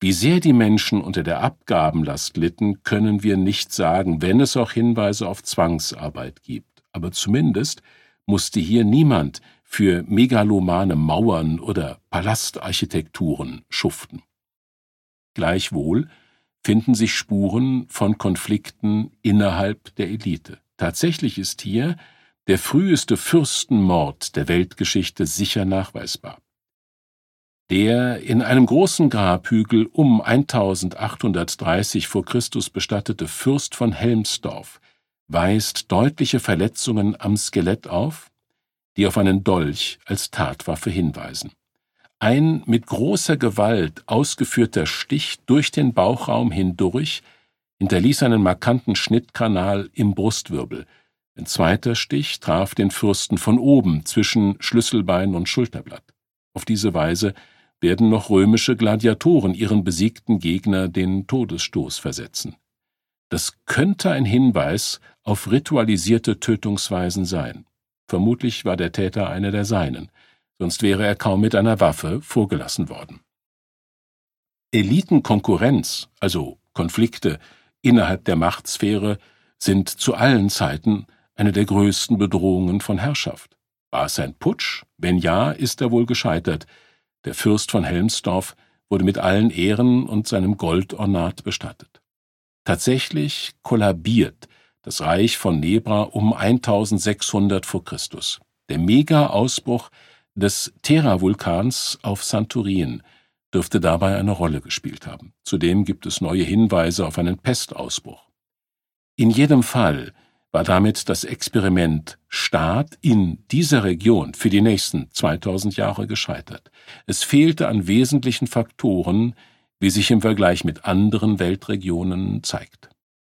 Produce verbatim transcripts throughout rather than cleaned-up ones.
Wie sehr die Menschen unter der Abgabenlast litten, können wir nicht sagen, wenn es auch Hinweise auf Zwangsarbeit gibt. Aber zumindest musste hier niemand für megalomane Mauern oder Palastarchitekturen schuften. Gleichwohl finden sich Spuren von Konflikten innerhalb der Elite. Tatsächlich ist hier der früheste Fürstenmord der Weltgeschichte sicher nachweisbar. Der in einem großen Grabhügel um eintausendachthundertdreißig vor Christus bestattete Fürst von Helmsdorf weist deutliche Verletzungen am Skelett auf, die auf einen Dolch als Tatwaffe hinweisen. Ein mit großer Gewalt ausgeführter Stich durch den Bauchraum hindurch hinterließ einen markanten Schnittkanal im Brustwirbel. Ein zweiter Stich traf den Fürsten von oben zwischen Schlüsselbein und Schulterblatt. Auf diese Weise werden noch römische Gladiatoren ihren besiegten Gegner den Todesstoß versetzen. Das könnte ein Hinweis auf ritualisierte Tötungsweisen sein. Vermutlich war der Täter einer der Seinen, sonst wäre er kaum mit einer Waffe vorgelassen worden. Elitenkonkurrenz, also Konflikte innerhalb der Machtsphäre, sind zu allen Zeiten eine der größten Bedrohungen von Herrschaft. War es ein Putsch? Wenn ja, ist er wohl gescheitert. Der Fürst von Helmsdorf wurde mit allen Ehren und seinem Goldornat bestattet. Tatsächlich kollabiert das Reich von Nebra um eintausendsechshundert vor Christus. Der Mega-Ausbruch des Terra-Vulkans auf Santorin dürfte dabei eine Rolle gespielt haben. Zudem gibt es neue Hinweise auf einen Pestausbruch. In jedem Fall war damit das Experiment Staat in dieser Region für die nächsten zweitausend Jahre gescheitert. Es fehlte an wesentlichen Faktoren, wie sich im Vergleich mit anderen Weltregionen zeigt.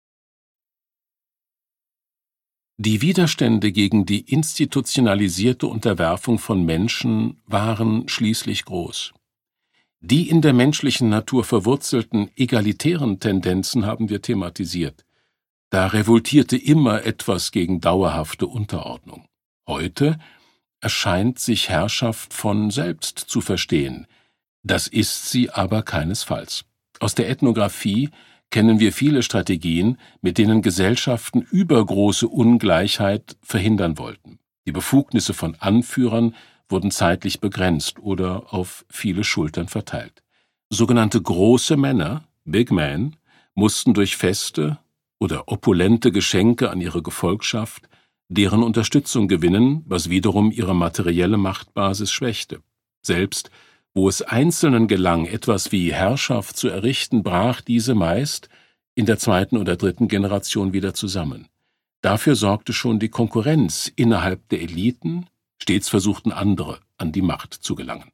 Die Widerstände gegen die institutionalisierte Unterwerfung von Menschen waren schließlich groß. Die in der menschlichen Natur verwurzelten egalitären Tendenzen haben wir thematisiert. Da revoltierte immer etwas gegen dauerhafte Unterordnung. Heute erscheint sich Herrschaft von selbst zu verstehen. Das ist sie aber keinesfalls. Aus der Ethnographie kennen wir viele Strategien, mit denen Gesellschaften übergroße Ungleichheit verhindern wollten. Die Befugnisse von Anführern wurden zeitlich begrenzt oder auf viele Schultern verteilt. Sogenannte große Männer, Big Men, mussten durch Feste oder opulente Geschenke an ihre Gefolgschaft deren Unterstützung gewinnen, was wiederum ihre materielle Machtbasis schwächte. Selbst wo es Einzelnen gelang, etwas wie Herrschaft zu errichten, brach diese meist in der zweiten oder dritten Generation wieder zusammen. Dafür sorgte schon die Konkurrenz innerhalb der Eliten, stets versuchten andere an die Macht zu gelangen.